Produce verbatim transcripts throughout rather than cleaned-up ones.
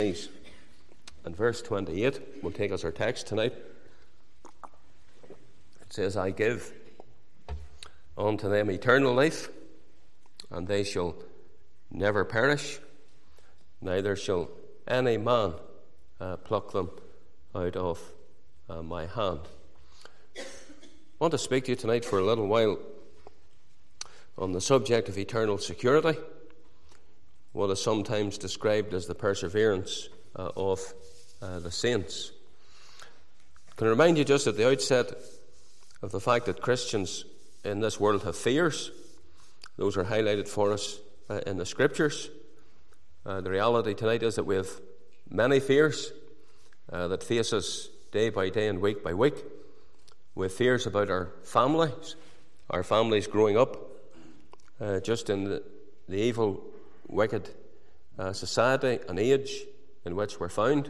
And verse twenty-eight will take us our text tonight. It says, I give unto them eternal life, and they shall never perish, neither shall any man uh, pluck them out of uh, my hand. I want to speak to you tonight for a little while on the subject of eternal security, what is sometimes described as the perseverance uh, of uh, the saints. Can I remind you just at the outset of the fact that Christians in this world have fears. Those are highlighted for us uh, in the Scriptures. Uh, the reality tonight is that we have many fears uh, that face us day by day and week by week. We have fears about our families, our families growing up uh, just in the, the evil, wicked uh, society and age in which we're found.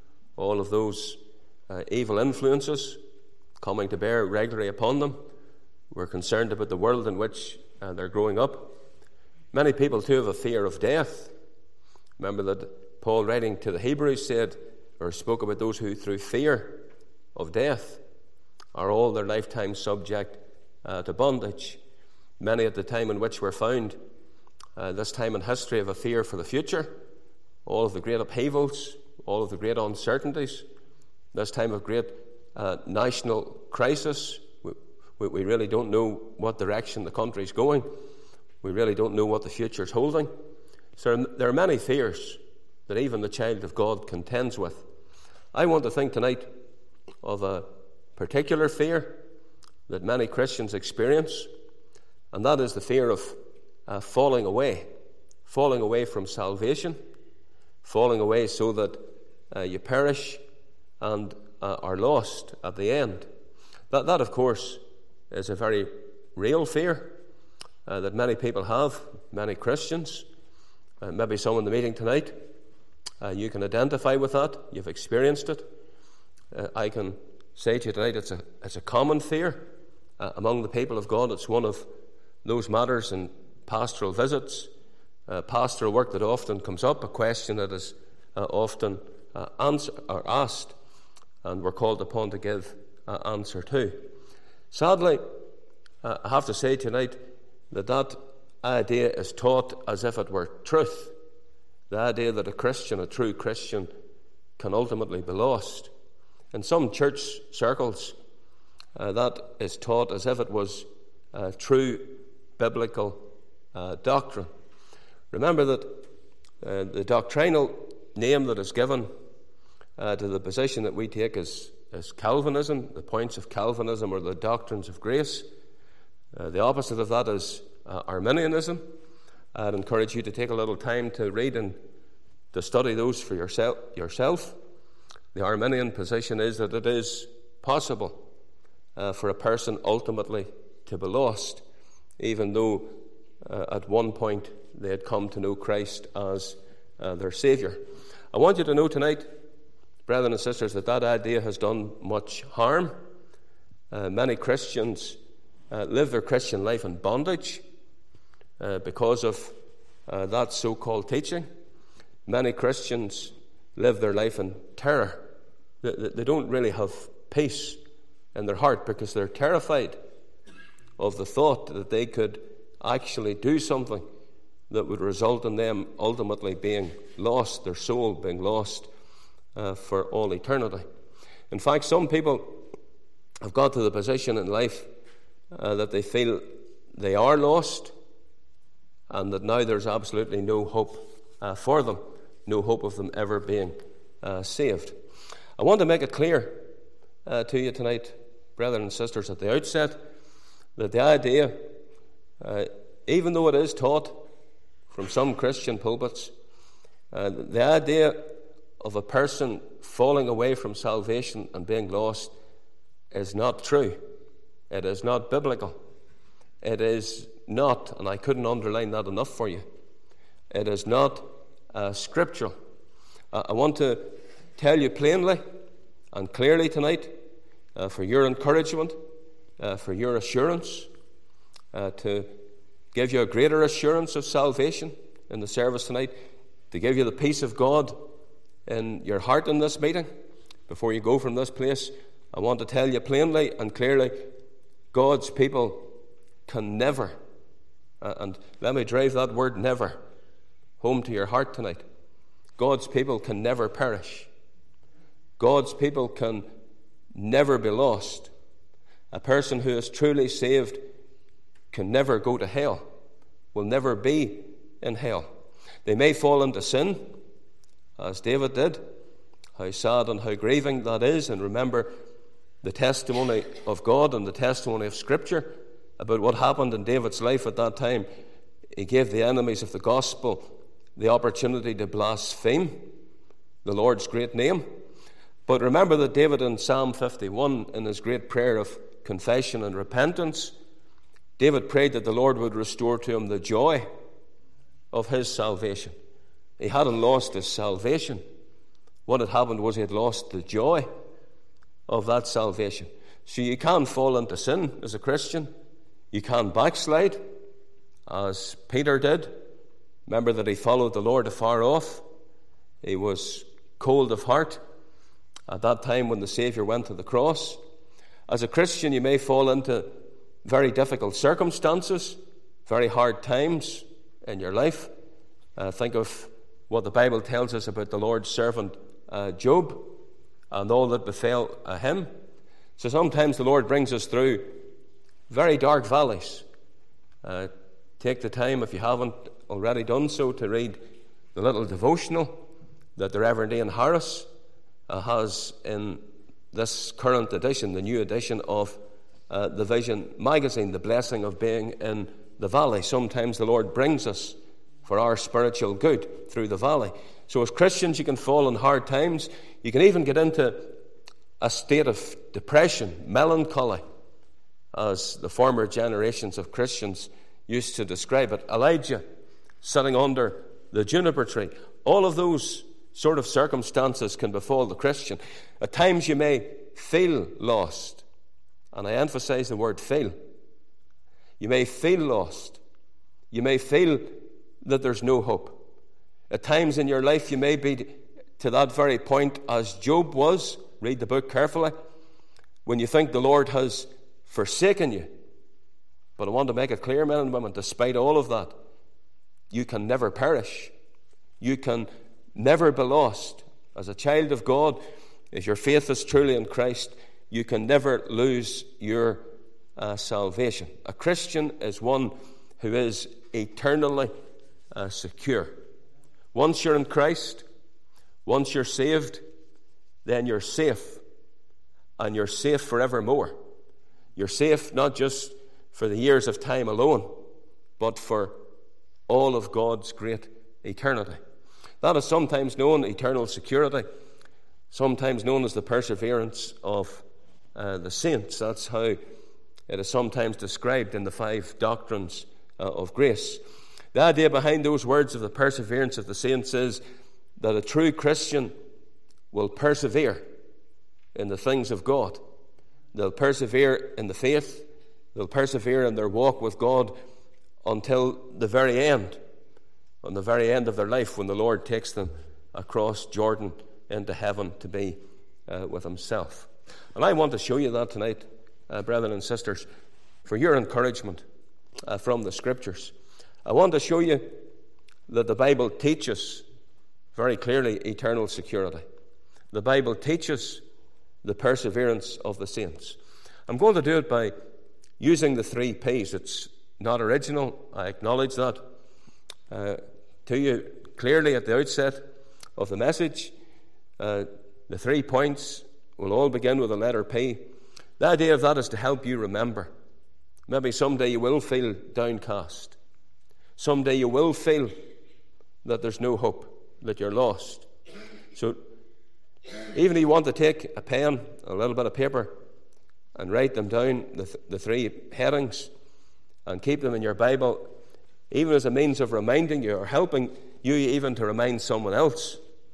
All of those uh, evil influences coming to bear regularly upon them. We're concerned about the world in which uh, they're growing up. Many people too have a fear of death. Remember that Paul, writing to the Hebrews, said or spoke about those who through fear of death are all their lifetime subject uh, to bondage. Many at the time in which we're found, uh, this time in history, have a fear for the future, all of the great upheavals, all of the great uncertainties, this time of great uh, national crisis. We, we, we really don't know what direction the country's going. We really don't know what the future's holding. So there are many fears that even the child of God contends with. I want to think tonight of a particular fear that many Christians experience, and that is the fear of uh, falling away, falling away from salvation, falling away so that uh, you perish and uh, are lost at the end. That, that, of course, is a very real fear uh, that many people have, many Christians. Uh, maybe some in the meeting tonight, uh, you can identify with that. You've experienced it. Uh, I can say to you tonight it's a, it's a common fear uh, among the people of God. It's one of those matters in pastoral visits, uh, pastoral work that often comes up, a question that is uh, often uh, answer, or asked, and we're called upon to give an uh, answer to. Sadly, uh, I have to say tonight that that idea is taught as if it were truth. The idea that a Christian, a true Christian, can ultimately be lost. In some church circles, uh, that is taught as if it was uh, true biblical uh, doctrine. Remember that uh, the doctrinal name that is given uh, to the position that we take is, is Calvinism. The points of Calvinism are the doctrines of grace. Uh, the opposite of that is uh, Arminianism. I'd encourage you to take a little time to read and to study those for yourself. yourself. The Arminian position is that it is possible uh, for a person ultimately to be lost, even though uh, at one point they had come to know Christ as uh, their Saviour. I want you to know tonight, brethren and sisters, that that idea has done much harm. Uh, many Christians uh, live their Christian life in bondage uh, because of uh, that so-called teaching. Many Christians live their life in terror. They, they don't really have peace in their heart because they're terrified of the thought that they could actually do something that would result in them ultimately being lost, their soul being lost uh, for all eternity. In fact, some people have got to the position in life uh, that they feel they are lost and that now there's absolutely no hope uh, for them, no hope of them ever being uh, saved. I want to make it clear uh, to you tonight, brethren and sisters, at the outset, that the idea, uh, even though it is taught from some Christian pulpits, uh, the idea of a person falling away from salvation and being lost is not true. It is not biblical. It is not, and I couldn't underline that enough for you, it is not uh, scriptural. Uh, I want to tell you plainly and clearly tonight, uh, for your encouragement, uh, for your assurance, uh, to give you a greater assurance of salvation in the service tonight, to give you the peace of God in your heart in this meeting, before you go from this place, I want to tell you plainly and clearly, God's people can never, uh, and let me drive that word never home to your heart tonight. God's people can never perish. God's people can never be lost. A person who is truly saved can never go to hell, will never be in hell. They may fall into sin, as David did. How sad and how grieving that is. And remember the testimony of God and the testimony of Scripture about what happened in David's life at that time. He gave the enemies of the gospel the opportunity to blaspheme the Lord's great name. But remember that David in Psalm fifty-one, in his great prayer of confession and repentance, David prayed that the Lord would restore to him the joy of his salvation. He hadn't lost his salvation. What had happened was he had lost the joy of that salvation. So you can fall into sin as a Christian. You can backslide, as Peter did. Remember that he followed the Lord afar off. He was cold of heart at that time when the Saviour went to the cross. As a Christian, you may fall into very difficult circumstances, very hard times in your life. Uh, think of what the Bible tells us about the Lord's servant uh, Job and all that befell uh, him. So sometimes the Lord brings us through very dark valleys. Uh, take the time, if you haven't already done so, to read the little devotional that the Reverend Ian Harris uh, has in this current edition, the new edition of uh, the Vision magazine, The Blessing of Being in the Valley. Sometimes the Lord brings us for our spiritual good through the valley. So as Christians, you can fall in hard times. You can even get into a state of depression, melancholy, as the former generations of Christians used to describe it. Elijah sitting under the juniper tree. All of those sort of circumstances can befall the Christian. At times you may feel lost. And I emphasize the word feel. You may feel lost. You may feel that there's no hope. At times in your life you may be to that very point as Job was. Read the book carefully. When you think the Lord has forsaken you. But I want to make it clear, men and women, despite all of that, you can never perish. You can never be lost. As a child of God, if your faith is truly in Christ, you can never lose your uh, salvation. A Christian is one who is eternally uh, secure. Once you're in Christ, once you're saved, then you're safe. And you're safe forevermore. You're safe not just for the years of time alone, but for all of God's great eternity. That is sometimes known, eternal security, sometimes known as the perseverance of uh, the saints. That's how it is sometimes described in the five doctrines uh, of grace. The idea behind those words of the perseverance of the saints is that a true Christian will persevere in the things of God. They'll persevere in the faith. They'll persevere in their walk with God until the very end, on the very end of their life, when the Lord takes them across Jordan into heaven to be uh, with himself. And I want to show you that tonight, uh, brethren and sisters, for your encouragement uh, from the Scriptures. I want to show you that the Bible teaches very clearly eternal security. The Bible teaches the perseverance of the saints. I'm going to do it by using the three P's. It's not original, I acknowledge that uh, to you clearly at the outset of the message. Uh, the three points will all begin with the letter P. The idea of that is to help you remember. Maybe someday you will feel downcast. Someday you will feel that there's no hope, that you're lost. So even if you want to take a pen, a little bit of paper, and write them down, the, th- the three headings, and keep them in your Bible, even as a means of reminding you or helping you even to remind someone else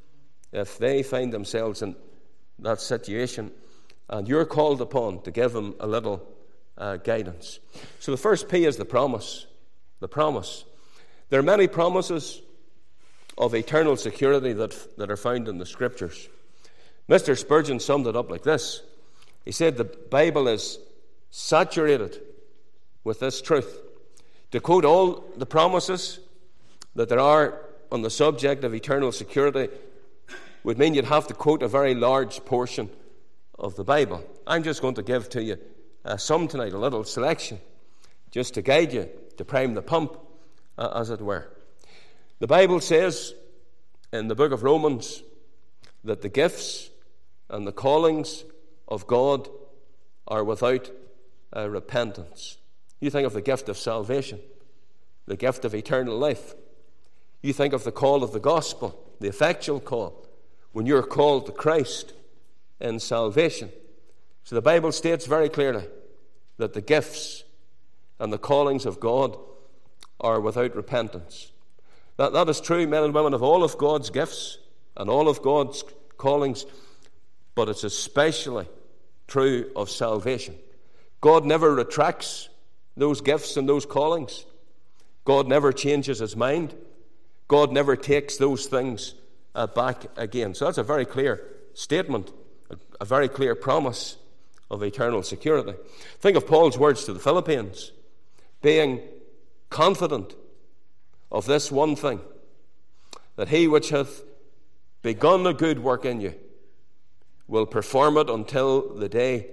if they find themselves in that situation and you're called upon to give them a little uh, guidance. So the first P is the promise. The promise. There are many promises of eternal security that, that are found in the Scriptures. Mister Spurgeon summed it up like this. He said the Bible is saturated with this truth. To quote all the promises that there are on the subject of eternal security would mean you'd have to quote a very large portion of the Bible. I'm just going to give to you uh, some tonight, a little selection, just to guide you, to prime the pump, uh, as it were. The Bible says in the book of Romans that the gifts and the callings of God are without uh, repentance. You think of the gift of salvation, the gift of eternal life. You think of the call of the gospel, the effectual call, when you're called to Christ in salvation. So the Bible states very clearly that the gifts and the callings of God are without repentance. That, that is true, men and women, of all of God's gifts and all of God's callings, but it's especially true of salvation. God never retracts those gifts and those callings. God never changes his mind. God never takes those things uh, back again. So that's a very clear statement, a, a very clear promise of eternal security. Think of Paul's words to the Philippians, being confident of this one thing, that he which hath begun a good work in you will perform it until the day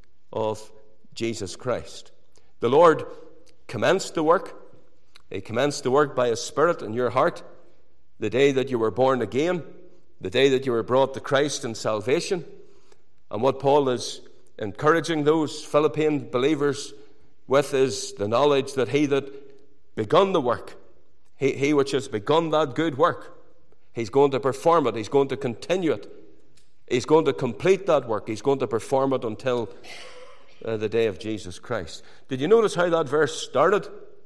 of Jesus Christ. The Lord commenced the work. He commenced the work by his Spirit in your heart the day that you were born again, the day that you were brought to Christ in salvation. And what Paul is encouraging those Philippian believers with is the knowledge that he that begun the work, he, he which has begun that good work, he's going to perform it. He's going to continue it. He's going to complete that work. He's going to perform it until uh, the day of Jesus Christ. Did you notice how that verse started?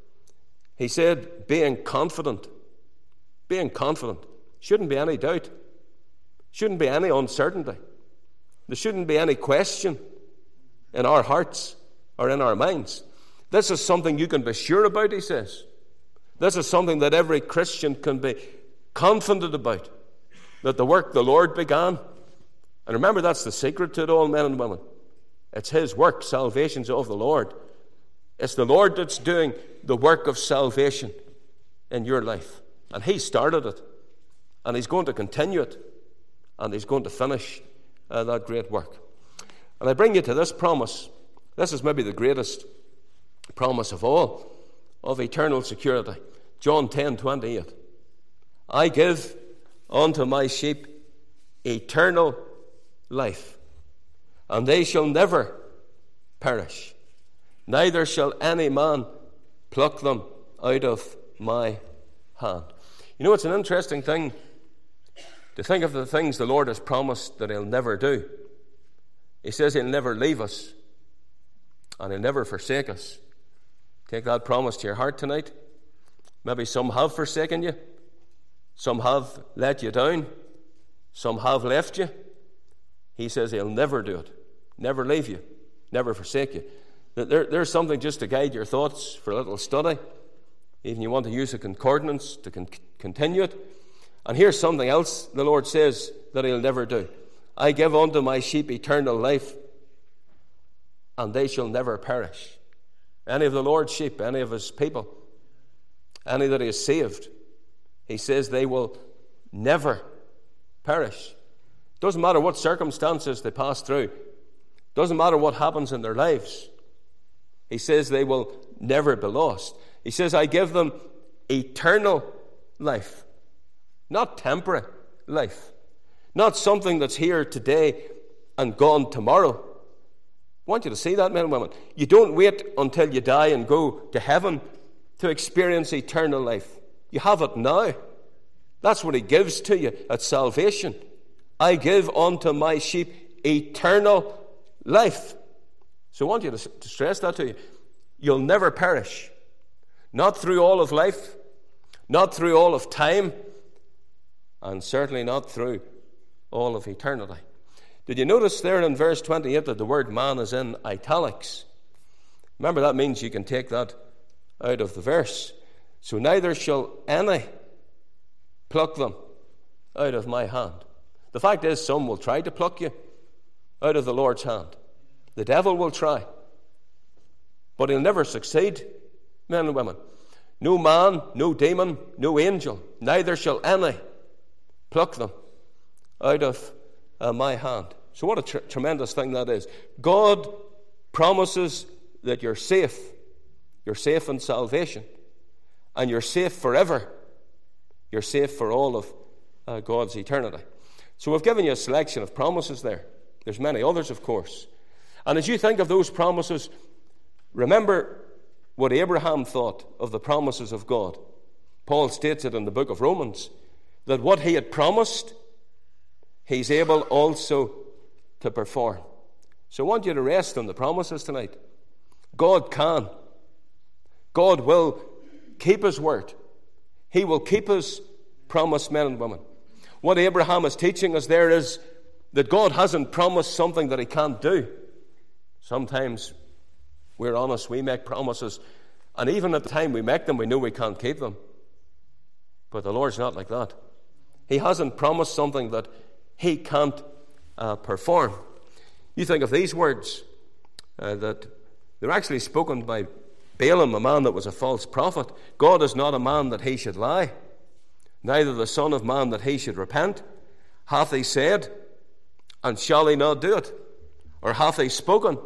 He said, being confident. Being confident. Shouldn't be any doubt. Shouldn't be any uncertainty. There shouldn't be any question in our hearts or in our minds. This is something you can be sure about, he says. This is something that every Christian can be confident about, that the work the Lord began. And remember, that's the secret to it all, men and women. It's his work. Salvation's of the Lord. It's the Lord that's doing the work of salvation in your life. And he started it. And he's going to continue it. And he's going to finish uh, that great work. And I bring you to this promise. This is maybe the greatest promise of all, of eternal security. John ten twenty-eight. I give unto my sheep eternal life, and they shall never perish, neither shall any man pluck them out of my hand. You know, it's an interesting thing to think of the things the Lord has promised that he'll never do. He says he'll never leave us, and he'll never forsake us. Take that promise to your heart tonight. Maybe some have forsaken you. Some have let you down. Some have left you. He says he'll never do it. Never leave you. Never forsake you. There, there's something just to guide your thoughts for a little study. Even you want to use a concordance to con- continue it. And here's something else the Lord says that he'll never do. I give unto my sheep eternal life, and they shall never perish. Any of the Lord's sheep, any of his people, any that he has saved, he says they will never perish. Doesn't matter what circumstances they pass through. Doesn't matter what happens in their lives. He says they will never be lost. He says, I give them eternal life. Not temporary life. Not something that's here today and gone tomorrow. I want you to see that, men and women. You don't wait until you die and go to heaven to experience eternal life. You have it now. That's what he gives to you at salvation. I give unto my sheep eternal life. So I want you to, to stress that to you. You'll never perish. Not through all of life, not through all of time, and certainly not through all of eternity. Did you notice there in verse twenty-eight that the word man is in italics? Remember, that means you can take that out of the verse. So neither shall any pluck them out of my hand. The fact is, some will try to pluck you out of the Lord's hand. The devil will try, but he'll never succeed, men and women. No man, no demon, no angel, neither shall any pluck them out of uh, my hand. So what a tr- tremendous thing that is. God promises that you're safe. You're safe in salvation. And you're safe forever. You're safe for all of uh, God's eternity. So we've given you a selection of promises there. There's many others, of course. And as you think of those promises, remember what Abraham thought of the promises of God. Paul states it in the book of Romans, that what he had promised, he's able also to perform. So I want you to rest on the promises tonight. God can. God will keep his word. He will keep his promise, men and women. What Abraham is teaching us there is that God hasn't promised something that he can't do. Sometimes we're honest, we make promises, and even at the time we make them, we know we can't keep them. But the Lord's not like that. He hasn't promised something that he can't uh, perform. You think of these words, uh, that they're actually spoken by Balaam, a man that was a false prophet. God is not a man that he should lie, neither the Son of Man that he should repent. Hath he said, and shall he not do it? Or hath he spoken,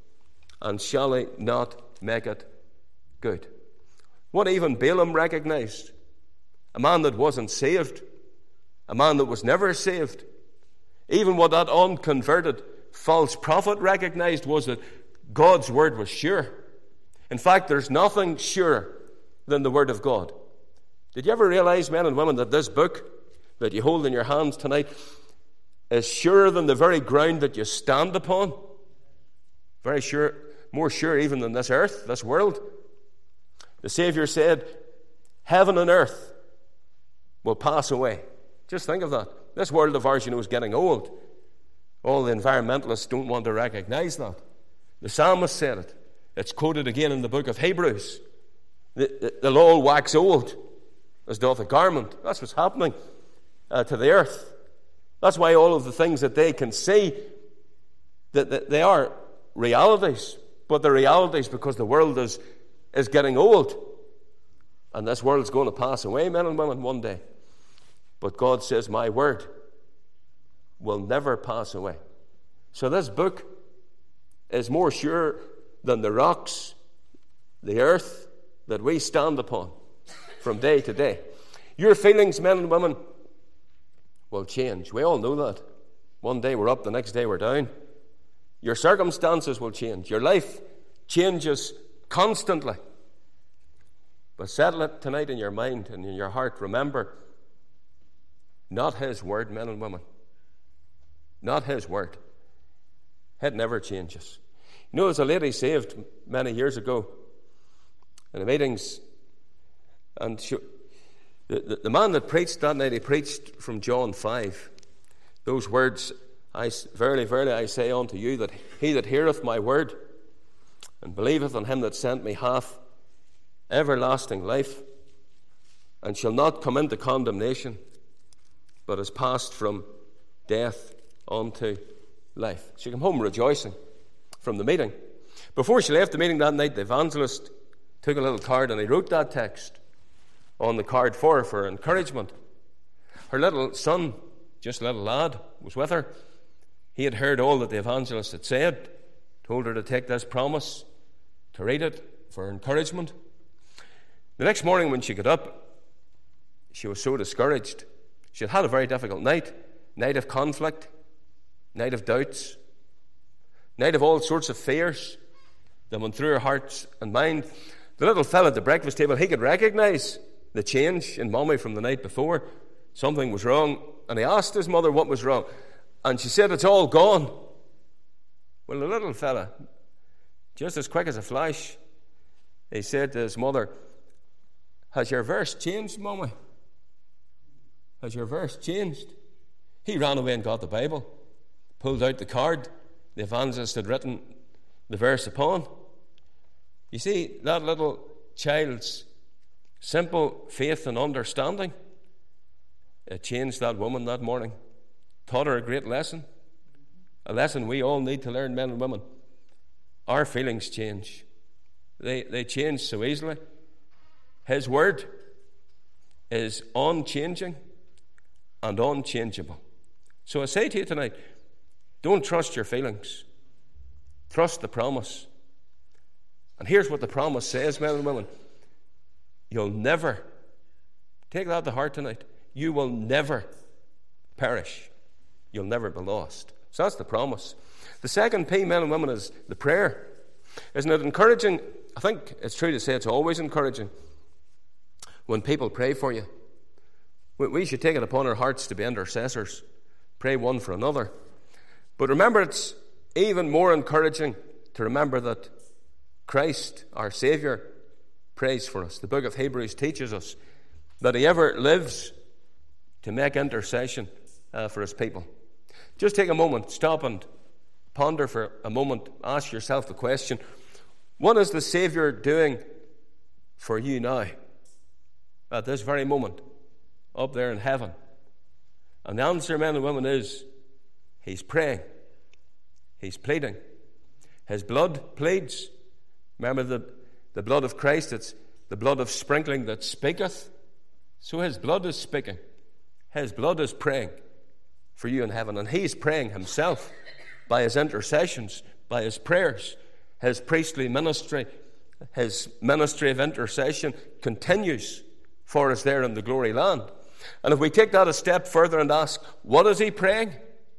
and shall he not make it good? What even Balaam recognized, a man that wasn't saved, a man that was never saved, even what that unconverted false prophet recognized was that God's word was sure. In fact, there's nothing surer than the word of God. Did you ever realize, men and women, that this book that you hold in your hands tonight is surer than the very ground that you stand upon? Very sure, more sure even than this earth, this world. The Savior said, heaven and earth will pass away. Just think of that. This world of ours, you know, is getting old. All the environmentalists don't want to recognize that. The psalmist said it. It's quoted again in the book of Hebrews. The, the, the law will wax old, as doth a garment. That's what's happening uh, to the earth. That's why all of the things that they can see, that, that they are realities. But they're realities because the world is, is getting old. And this world's going to pass away, men and women, one day. But God says, my word will never pass away. So this book is more sure than the rocks, the earth that we stand upon from day to day. Your feelings, men and women, will change. We all know that. One day we're up, the next day we're down. Your circumstances will change. Your life changes constantly. But settle it tonight in your mind and in your heart. Remember, not his word, men and women. Not his word. It never changes. You know, there's a lady saved many years ago in the meetings, and she, the, the, the man that preached that night, he preached from John five. Those words, I, verily, verily, I say unto you, that he that heareth my word and believeth on him that sent me hath everlasting life, and shall not come into condemnation, but is passed from death unto life. She came home rejoicing from the meeting. Before she left the meeting that night, the evangelist took a little card and he wrote that text on the card for her for encouragement. Her little son, just a little lad, was with her. He had heard all that the evangelist had said, told her to take this promise, to read it for encouragement. The next morning when she got up, she was so discouraged. She had had a very difficult night, night of conflict, night of doubts, night of all sorts of fears that went through her heart and mind. The little fellow at the breakfast table, he could recognize the change in Mommy from the night before. Something was wrong, and he asked his mother what was wrong, and she said, it's all gone. Well, the little fella, just as quick as a flash, he said to his mother, has your verse changed, Mommy? Has your verse changed? He ran away and got the Bible, pulled out the card the evangelist had written the verse upon. You see, that little child's simple faith and understanding it changed that woman that morning, taught her a great lesson, a lesson we all need to learn, men and women. Our feelings change. They, they change so easily. His word is unchanging and unchangeable. So I say to you tonight, don't trust your feelings. Trust the promise. And here's what the promise says, men and women. You'll never, take that to heart tonight, you will never perish. You'll never be lost. So that's the promise. The second P, men and women, is the prayer. Isn't it encouraging? I think it's true to say it's always encouraging when people pray for you. We should take it upon our hearts to be intercessors, pray one for another. But remember, it's even more encouraging to remember that Christ, our Saviour, prays for us. The book of Hebrews teaches us that he ever lives to make intercession uh, for his people. Just take a moment, stop and ponder for a moment, ask yourself the question, what is the Saviour doing for you now, at this very moment, up there in heaven? And the answer, men and women, is he's praying. He's pleading. His blood pleads. Remember the, the blood of Christ, it's the blood of sprinkling that speaketh. So his blood is speaking. His blood is praying for you in heaven. And he's praying himself by his intercessions, by his prayers. His priestly ministry, his ministry of intercession continues for us there in the glory land. And if we take that a step further and ask, what is he praying?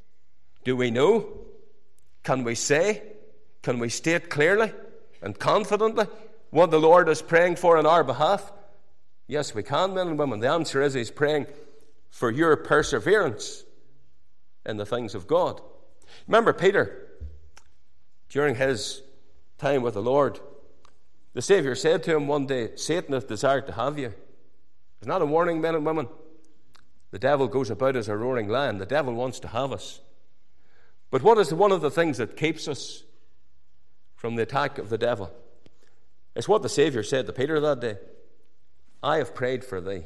Do we know? Can we say? Can we state clearly and confidently what the Lord is praying for in our behalf? Yes, we can, men and women. The answer is he's praying for your perseverance in the things of God. Remember Peter, during his time with the Lord, the Saviour said to him one day, Satan hath desired to have you. Isn't that a warning, men and women? The devil goes about as a roaring lion. The devil wants to have us. But what is one of the things that keeps us from the attack of the devil? It's what the Saviour said to Peter that day. I have prayed for thee.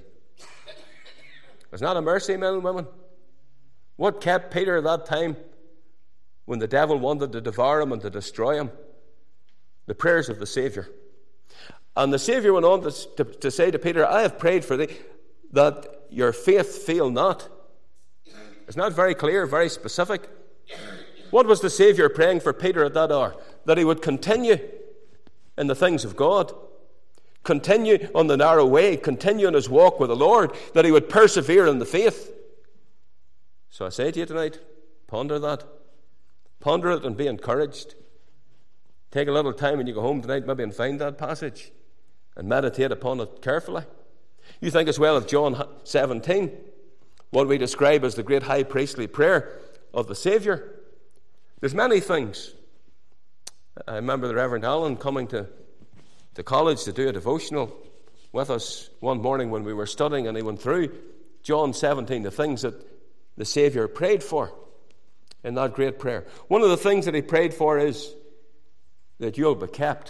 Isn't that a mercy, men and women? What kept Peter at that time when the devil wanted to devour him and to destroy him? The prayers of the Saviour. And the Saviour went on to, to, to say to Peter, I have prayed for thee, that your faith fail not. Isn't that very clear, very specific? What was the Saviour praying for Peter at that hour? That he would continue in the things of God, continue on the narrow way, continue in his walk with the Lord, that he would persevere in the faith. So I say to you tonight, ponder that. Ponder it and be encouraged. Take a little time when you go home tonight maybe and find that passage and meditate upon it carefully. You think as well of John seventeen, what we describe as the great high priestly prayer of the Saviour. There's many things. I remember the Reverend Allen coming to, to college to do a devotional with us one morning when we were studying, and he went through John seventeen, the things that the Saviour prayed for in that great prayer. One of the things that he prayed for is that you'll be kept.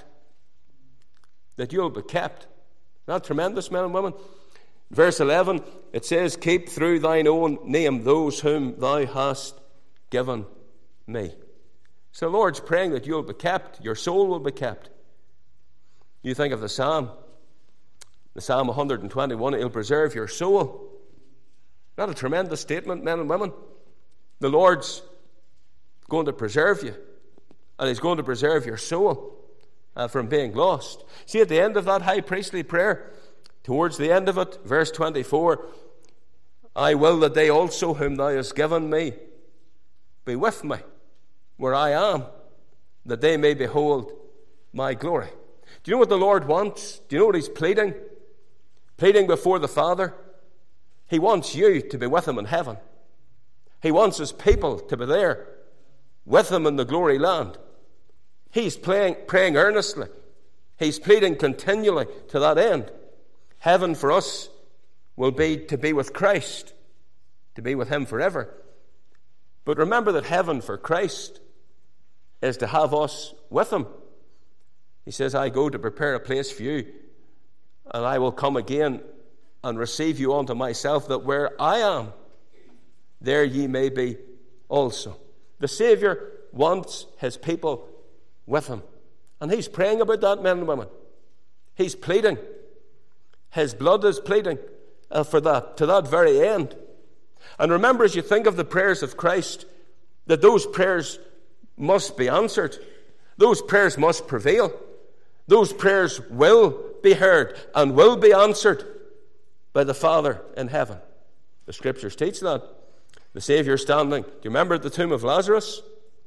That you'll be kept. Isn't that tremendous, men and women? Verse eleven, it says, keep through thine own name those whom thou hast given me. So the Lord's praying that you'll be kept. Your soul will be kept. You think of the Psalm, the Psalm one hundred twenty-one, he'll preserve your soul. Not a tremendous statement, men and women? The Lord's going to preserve you, and he's going to preserve your soul uh, from being lost. See, at the end of that high priestly prayer, towards the end of it, verse twenty-four, I will that they also whom thou hast given me be with me where I am, that they may behold my glory. Do you know what the Lord wants? Do you know what he's pleading? Pleading before the Father. He wants you to be with him in heaven. He wants his people to be there with him in the glory land. He's praying, praying earnestly. He's pleading continually to that end. Heaven for us will be to be with Christ, to be with him forever. But remember that heaven for Christ is to have us with him. He says, I go to prepare a place for you, and I will come again and receive you unto myself, that where I am, there ye may be also. The Saviour wants his people with him. And he's praying about that, men and women. He's pleading. His blood is pleading uh, for that, to that very end. And remember, as you think of the prayers of Christ, that those prayers must be answered. Those prayers must prevail. Those prayers will be heard and will be answered by the Father in heaven. The Scriptures teach that. The Saviour standing. Do you remember at the tomb of Lazarus?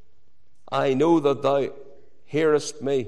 I know that thou hearest me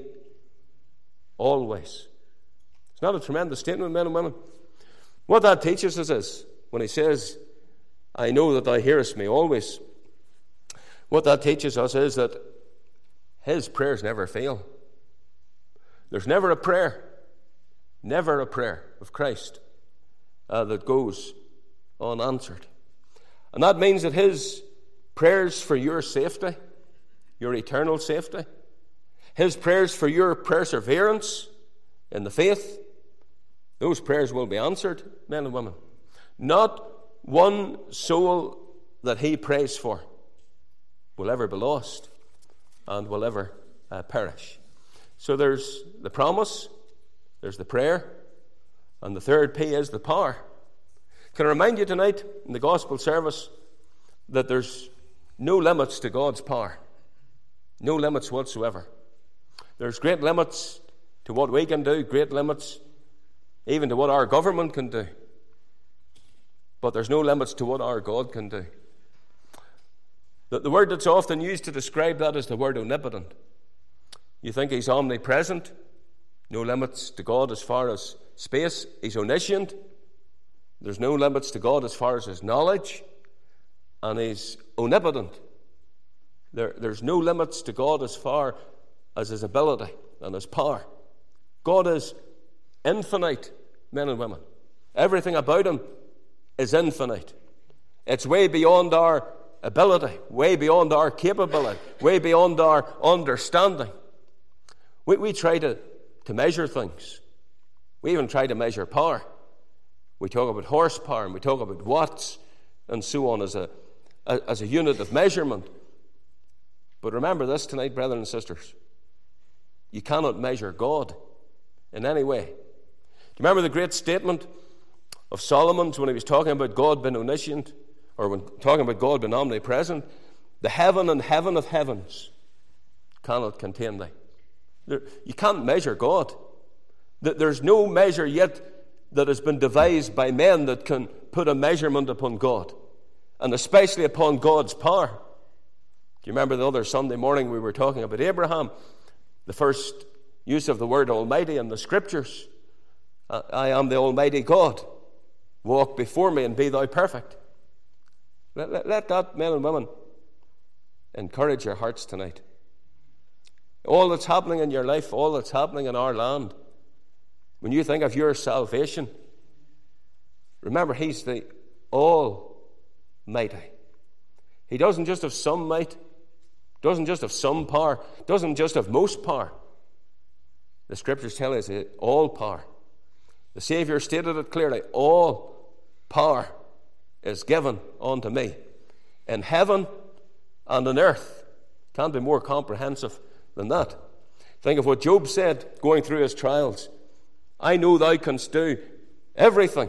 always. It's not a tremendous statement, men and women. What that teaches us is, when he says, I know that thou hearest me always, what that teaches us is that his prayers never fail. There's never a prayer, never a prayer of Christ uh, that goes unanswered. And that means that his prayers for your safety, your eternal safety, his prayers for your perseverance in the faith, those prayers will be answered, men and women. Not one soul that he prays for will ever be lost and will ever uh, perish. So there's the promise, there's the prayer, and the third P is the power. Can I remind you tonight in the gospel service that there's no limits to God's power. No limits whatsoever. There's great limits to what we can do, great limits even to what our government can do. But there's no limits to what our God can do. The, the word that's often used to describe that is the word omnipotent. You think he's omnipresent, no limits to God as far as space. He's omniscient. There's no limits to God as far as his knowledge. And he's omnipotent. There, there's no limits to God as far as his ability and his power. God is infinite, men and women. Everything about him is infinite. It's way beyond our ability, way beyond our capability, way beyond our understanding. We, we try to, to measure things. We even try to measure power. We talk about horsepower and we talk about watts and so on as a, as a unit of measurement. But remember this tonight, brethren and sisters. You cannot measure God in any way. Do you remember the great statement of Solomon's when he was talking about God being omniscient, or when talking about God being omnipresent? The heaven and heaven of heavens cannot contain thee. There, you can't measure God. There's no measure yet that has been devised by men that can put a measurement upon God, and especially upon God's power. Do you remember the other Sunday morning we were talking about Abraham, the first use of the word Almighty in the Scriptures? I am the Almighty God. Walk before me and be thou perfect. Let, let, let that, men and women, encourage your hearts tonight. All that's happening in your life, all that's happening in our land, when you think of your salvation, remember he's the Almighty. He doesn't just have some might, doesn't just have some power, doesn't just have most power. The Scriptures tell us all power. The Saviour stated it clearly. All power is given unto me in heaven and on earth. Can't be more comprehensive than that. Think of what Job said going through his trials. I know thou canst do everything.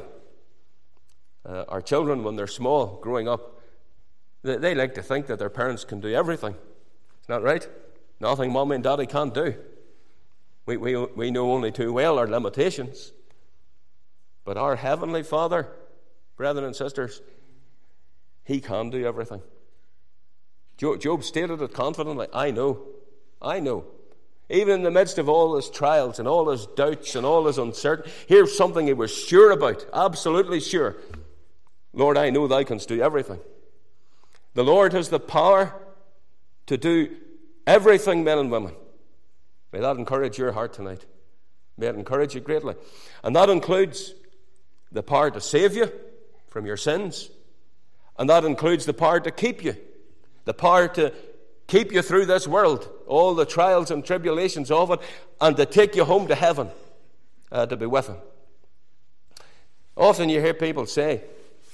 Uh, our children, when they're small, growing up, they, they like to think that their parents can do everything. Isn't that right? Nothing mommy and daddy can't do. We, we, we know only too well our limitations. But our Heavenly Father, brethren and sisters, He can do everything. Job, Job stated it confidently. I know. I know. Even in the midst of all his trials and all his doubts and all his uncertainty, here's something he was sure about, absolutely sure. Lord, I know thou canst do everything. The Lord has the power to do everything, men and women. May that encourage your heart tonight. May it encourage you greatly. And that includes the power to save you from your sins. And that includes the power to keep you. The power to keep you through this world, all the trials and tribulations of it, and to take you home to heaven uh, to be with Him. Often you hear people say,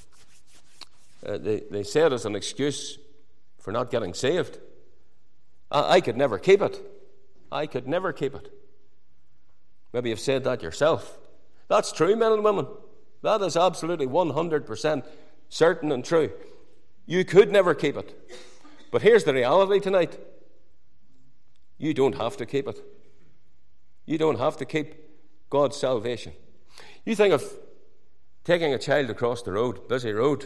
uh, they, they say it as an excuse for not getting saved. I, I could never keep it. I could never keep it. Maybe you've said that yourself. That's true, men and women. That is absolutely one hundred percent certain and true. You could never keep it. But here's the reality tonight. You don't have to keep it. You don't have to keep God's salvation. You think of taking a child across the road, busy road,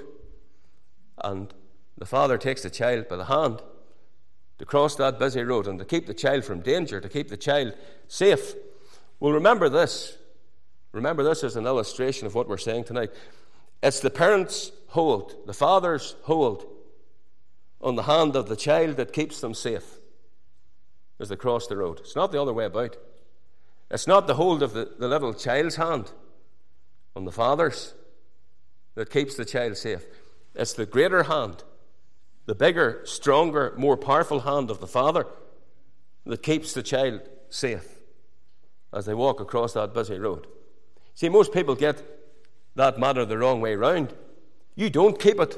and the father takes the child by the hand to cross that busy road and to keep the child from danger, to keep the child safe. Well, remember this. Remember this as an illustration of what we're saying tonight. It's the parents' hold, the father's hold on the hand of the child that keeps them safe as they cross the road. It's not the other way about. It's not the hold of the, the little child's hand on the father's that keeps the child safe. It's the greater hand, the bigger, stronger, more powerful hand of the father that keeps the child safe as they walk across that busy road. See, most people get that matter the wrong way round. You don't keep it.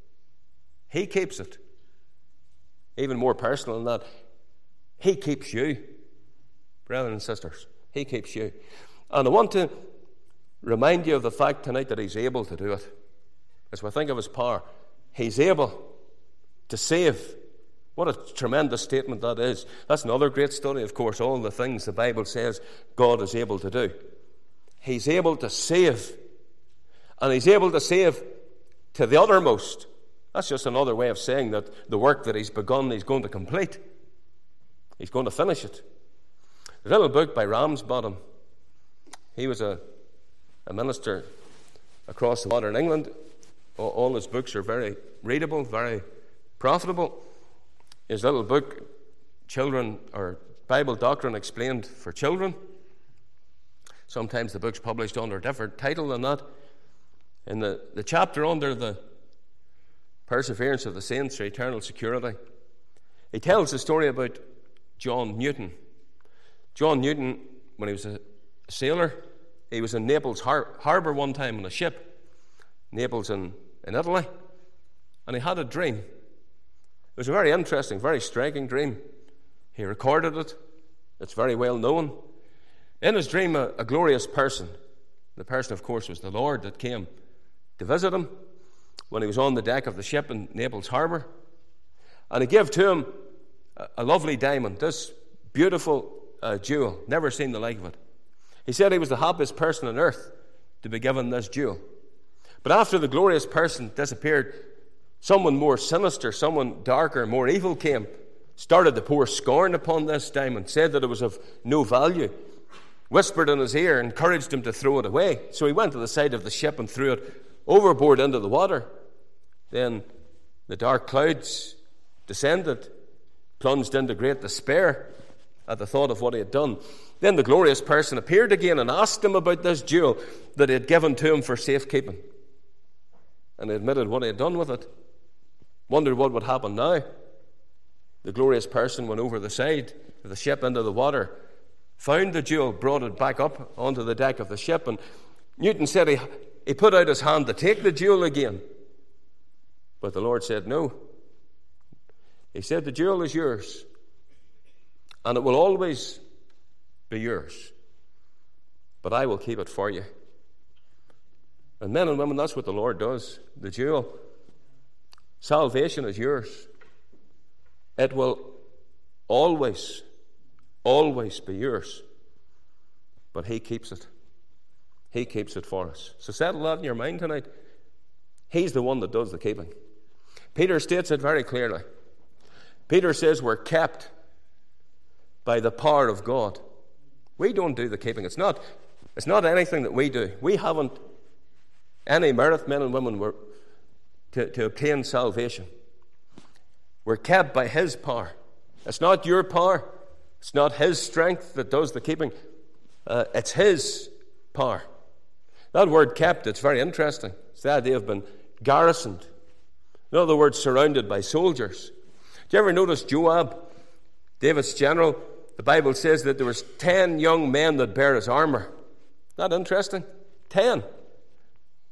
He keeps it. Even more personal than that, He keeps you. Brothers and sisters, He keeps you. And I want to remind you of the fact tonight that He's able to do it. As we think of His power, He's able to save. What a tremendous statement that is. That's another great study, of course, all the things the Bible says God is able to do. He's able to save. And He's able to save to the uttermost. That's just another way of saying that the work that He's begun, He's going to complete. He's going to finish it. There's a little book by Ramsbottom. He was a, a minister across the water in England. All, all his books are very readable, very profitable. His little book, Children or Bible Doctrine Explained for Children. Sometimes the book's published under a different title than that. In the, the chapter under the perseverance of the saints for eternal security, he tells the story about John Newton. John Newton, when he was a sailor, he was in Naples har- harbour one time on a ship, Naples in, in Italy, and he had a dream. It was a very interesting, very striking dream. He recorded it. It's very well known. In his dream, a, a glorious person, the person, of course, was the Lord that came to visit him when he was on the deck of the ship in Naples harbour, and he gave to him a, a lovely diamond, this beautiful uh, jewel, never seen the like of it. He said he was the happiest person on earth to be given this jewel. But after the glorious person disappeared, someone more sinister, someone darker, more evil came, started to pour scorn upon this diamond, said that it was of no value, whispered in his ear, encouraged him to throw it away. So he went to the side of the ship and threw it overboard into the water. Then the dark clouds descended, plunged into great despair at the thought of what he had done. Then the glorious person appeared again and asked him about this jewel that he had given to him for safekeeping. And he admitted what he had done with it. Wondered what would happen now. The glorious person went over the side of the ship into the water, found the jewel, brought it back up onto the deck of the ship, and Newton said he, he put out his hand to take the jewel again. But the Lord said no. He said, the jewel is yours, and it will always be yours, but I will keep it for you. And men and women, that's what the Lord does. The jewel, salvation is yours. It will always, always be yours, but He keeps it. He keeps it for us. So settle that in your mind tonight. He's the one that does the keeping. Peter states it very clearly. Peter says we're kept by the power of God. We don't do the keeping. It's not, it's not anything that we do. We haven't any merit, men and women, were to, to obtain salvation. We're kept by His power. It's not your power. It's not His strength that does the keeping. Uh, it's His power. That word kept, it's very interesting. It's the idea of being garrisoned. In other words, surrounded by soldiers. Do you ever notice Joab, David's general? The Bible says that there was ten young men that bear his armour. Isn't that interesting? Ten.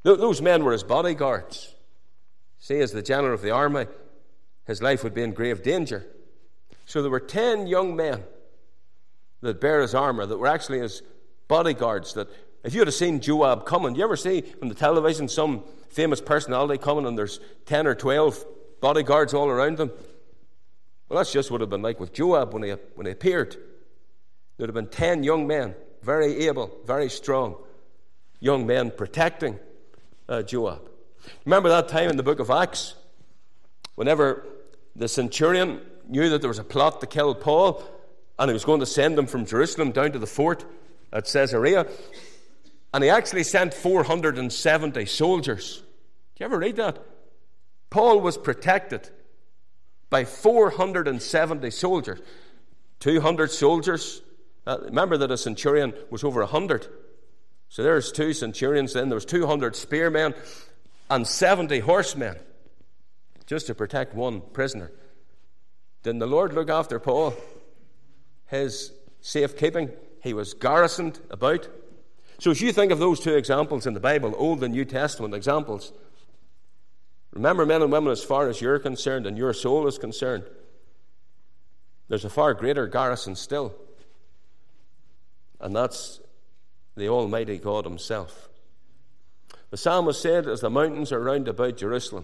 Those men were his bodyguards. See, as the general of the army, his life would be in grave danger. So there were ten young men that bear his armour, that were actually his bodyguards. That if you had seen Joab coming, do you ever see on the television some famous personality coming and there's ten or twelve bodyguards all around them? Well, that's just what it would have been like with Joab when he, when he appeared. There would have been ten young men, very able, very strong young men protecting uh, Joab. Remember that time in the book of Acts, whenever the centurion knew that there was a plot to kill Paul, and he was going to send him from Jerusalem down to the fort at Caesarea, and he actually sent four hundred seventy soldiers. Do you ever read that? Paul was protected by four hundred seventy soldiers. two hundred soldiers. Uh, remember that a centurion was over one hundred. So there's two centurions then. There was two hundred spearmen and seventy horsemen just to protect one prisoner. Didn't the Lord look after Paul? His safekeeping. He was garrisoned about. So as you think of those two examples in the Bible, Old and New Testament examples, remember, men and women, as far as you're concerned and your soul is concerned, there's a far greater garrison still. And that's the Almighty God himself. The psalmist said, as the mountains are round about Jerusalem.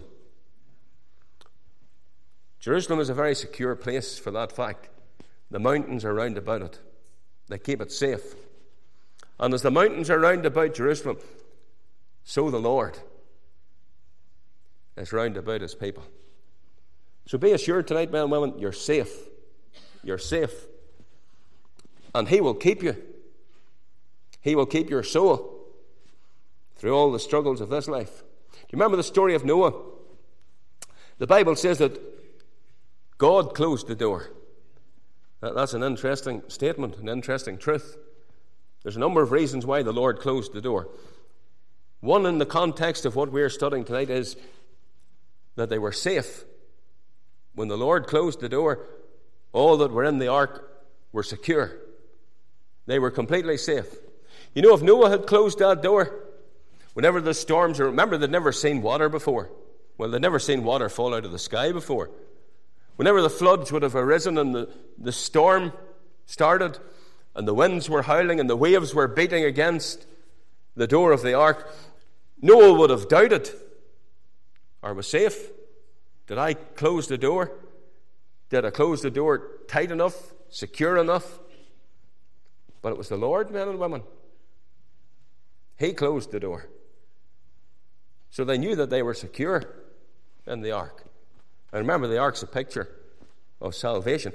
Jerusalem is a very secure place for that fact. The mountains are round about it. They keep it safe. And as the mountains are round about Jerusalem, so the Lord is round about his people. So be assured tonight, men and women, you're safe. You're safe. And he will keep you. He will keep your soul through all the struggles of this life. Do you remember the story of Noah? The Bible says that God closed the door. That's an interesting statement, an interesting truth. There's a number of reasons why the Lord closed the door. One, in the context of what we're studying tonight, is that they were safe. When the Lord closed the door, all that were in the ark were secure. They were completely safe. You know, if Noah had closed that door, whenever the storms are, remember, they'd never seen water before. Well, they'd never seen water fall out of the sky before. Whenever the floods would have arisen and the, the storm started and the winds were howling and the waves were beating against the door of the ark, Noah would have doubted, are we safe? Did I close the door? Did I close the door tight enough, secure enough? But it was the Lord, men and women. He closed the door. So they knew that they were secure in the ark. And remember, the ark's a picture of salvation.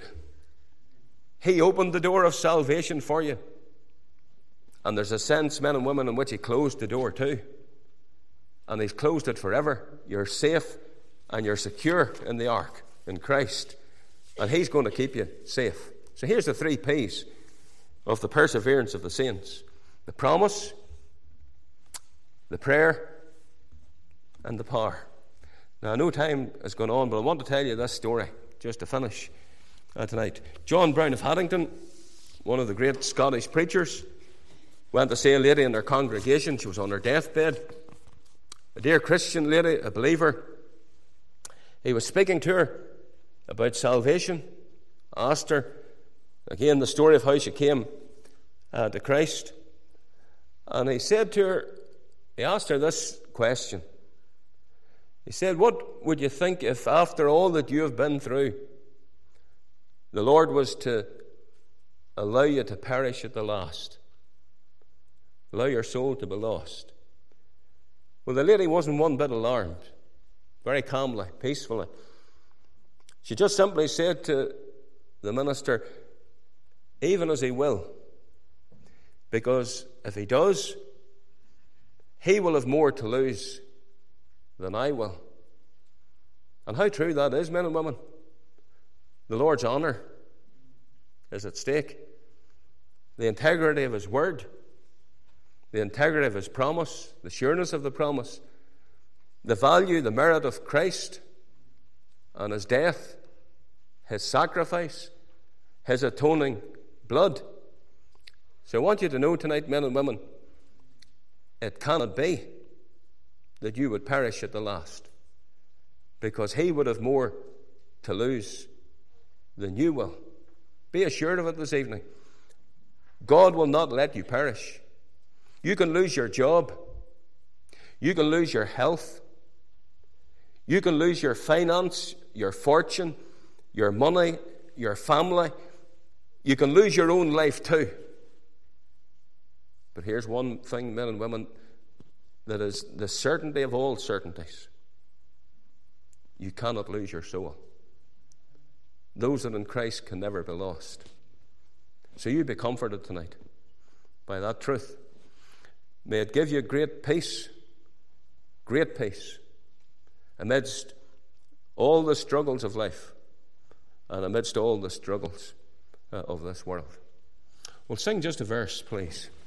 He opened the door of salvation for you. And there's a sense, men and women, in which he closed the door too. And he's closed it forever. You're safe and you're secure in the ark, in Christ. And he's going to keep you safe. So here's the three P's of the perseverance of the saints: the promise, the prayer, and the power. Now, I know time has gone on, but I want to tell you this story just to finish uh, tonight. John Brown of Haddington, one of the great Scottish preachers, went to see a lady in their congregation. She was on her deathbed. A dear Christian lady, a believer. He was speaking to her about salvation, asked her, again, the story of how she came uh, to Christ. And he said to her, he asked her this question. He said, what would you think if after all that you have been through, the Lord was to allow you to perish at the last? Allow your soul to be lost? Well, the lady wasn't one bit alarmed. Very calmly, peacefully. She just simply said to the minister, even as he will. Because if he does, he will have more to lose than I will. And how true that is, men and women. The Lord's honour is at stake. The integrity of his word, the integrity of his promise, the sureness of the promise, the value, the merit of Christ and his death, his sacrifice, his atoning blood. So I want you to know tonight, men and women, it cannot be that you would perish at the last, because he would have more to lose than you will. Be assured of it this evening. God will not let you perish. You can lose your job. You can lose your health. You can lose your finance, your fortune, your money, your family. You can lose your own life too. But here's one thing, men and women, that is the certainty of all certainties. You cannot lose your soul. Those that in Christ can never be lost. So you be comforted tonight by that truth. May it give you great peace, great peace, amidst all the struggles of life and amidst all the struggles uh, of this world. We'll sing just a verse, please.